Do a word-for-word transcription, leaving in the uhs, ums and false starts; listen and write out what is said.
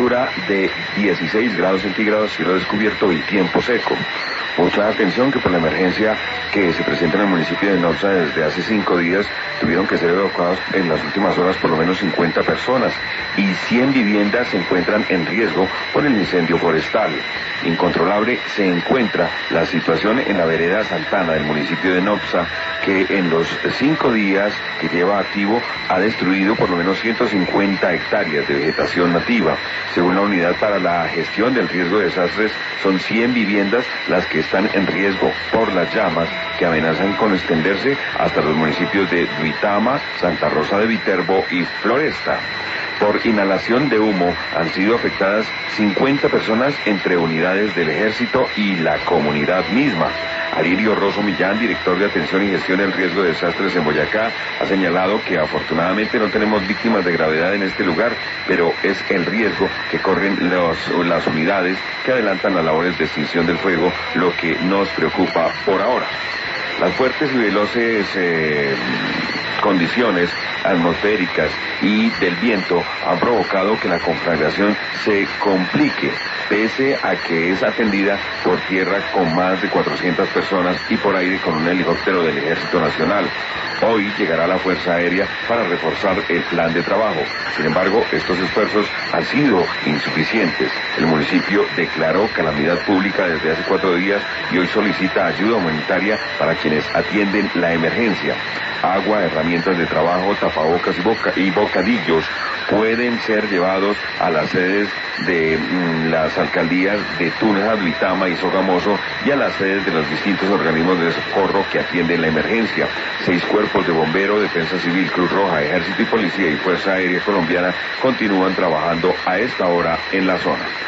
temperatura de dieciséis grados centígrados, cielo descubierto y tiempo seco. Mucha atención que por la emergencia que se presenta en el municipio de Nopsa desde hace cinco días, tuvieron que ser evacuados en las últimas horas por lo menos cincuenta personas y cien viviendas se encuentran en riesgo por el incendio forestal. Incontrolable se encuentra la situación en la vereda Santana del municipio de Nopsa, que en los cinco días que lleva activo ha destruido por lo menos ciento cincuenta hectáreas de vegetación nativa. Según la Unidad para la Gestión del Riesgo de Desastres, son cien viviendas las que están en riesgo por las llamas que amenazan con extenderse hasta los municipios de Duitama, Santa Rosa de Viterbo y Floresta. Por inhalación de humo han sido afectadas cincuenta personas entre unidades del ejército y la comunidad misma. Alirio Rosso Millán, director de Atención y Gestión del Riesgo de Desastres en Boyacá, ha señalado que afortunadamente no tenemos víctimas de gravedad en este lugar, pero es el riesgo que corren los, las unidades que adelantan las labores de extinción del fuego, lo que nos preocupa por ahora. Las fuertes y veloces eh, condiciones atmosféricas y del viento han provocado que la conflagración se complique, pese a que es atendida por tierra con más de cuatrocientas personas y por aire con un helicóptero del Ejército Nacional. Hoy llegará la Fuerza Aérea para reforzar el plan de trabajo. Sin embargo, estos esfuerzos han sido insuficientes. El municipio declaró calamidad pública desde hace cuatro días y hoy solicita ayuda humanitaria para quienes atienden la emergencia. Agua, herramientas de trabajo, tapabocas y, boca, y bocadillos pueden ser llevados a las sedes de mmm, las alcaldías de Tunja, Duitama y Sogamoso y a las sedes de los distintos organismos de socorro que atienden la emergencia. Seis cuerpos de bombero, Defensa Civil, Cruz Roja, Ejército y Policía y Fuerza Aérea Colombiana continúan trabajando a esta hora en la zona.